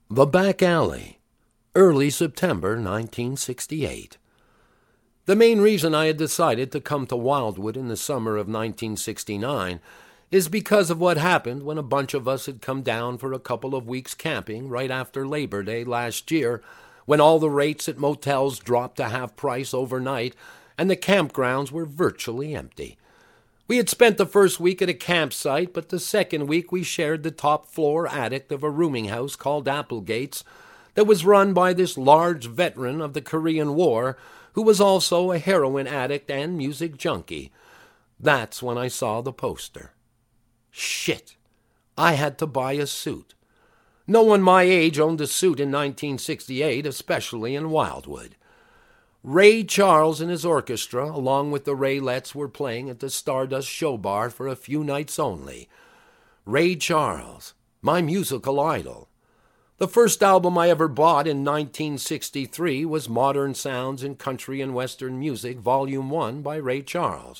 The Back Alley, early September 1968. The main reason I had decided to come to Wildwood in the summer of 1969 is because of what happened when a bunch of us had come down for a couple of weeks camping right after Labor Day last year, when all the rates at motels dropped to half price overnight and the campgrounds were virtually empty. We had spent the first week at a campsite, but the second week we shared the top floor attic of a rooming house called Applegates that was run by this large veteran of the Korean War who was also a heroin addict and music junkie. That's when I saw the poster. Shit! I had to buy a suit. No one my age owned a suit in 1968, especially in Wildwood. Ray Charles and his orchestra, along with the Raylettes, were playing at the Stardust Show Bar for a few nights only. Ray Charles, my musical idol. The first album I ever bought in 1963 was Modern Sounds in Country and Western Music, Volume 1 by Ray Charles.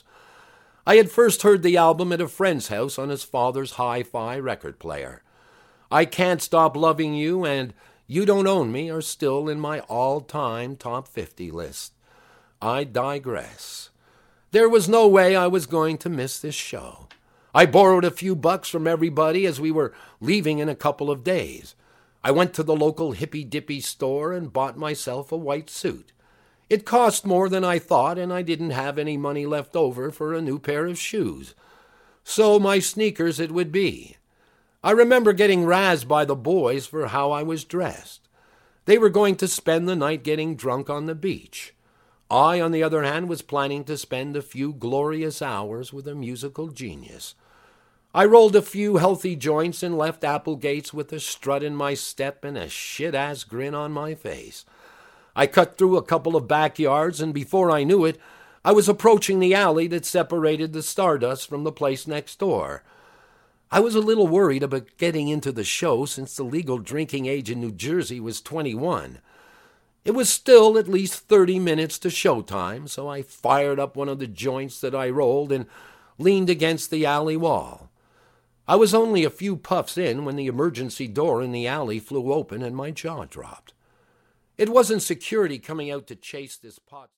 I had first heard the album at a friend's house on his father's hi-fi record player. I Can't Stop Loving You and You Don't Own Me are still in my all-time top 50 list. I digress. There was no way I was going to miss this show. I borrowed a few bucks from everybody as we were leaving in a couple of days. I went to the local hippy-dippy store and bought myself a white suit. It cost more than I thought, and I didn't have any money left over for a new pair of shoes. So my sneakers it would be. I remember getting razzed by the boys for how I was dressed. They were going to spend the night getting drunk on the beach. I, on the other hand, was planning to spend a few glorious hours with a musical genius. I rolled a few healthy joints and left Applegates with a strut in my step and a shit-ass grin on my face. I cut through a couple of backyards, and before I knew it, I was approaching the alley that separated the Stardust from the place next door. I was a little worried about getting into the show since the legal drinking age in New Jersey was 21. It was still at least 30 minutes to showtime, so I fired up one of the joints that I rolled and leaned against the alley wall. I was only a few puffs in when the emergency door in the alley flew open and my jaw dropped. It wasn't security coming out to chase this pot.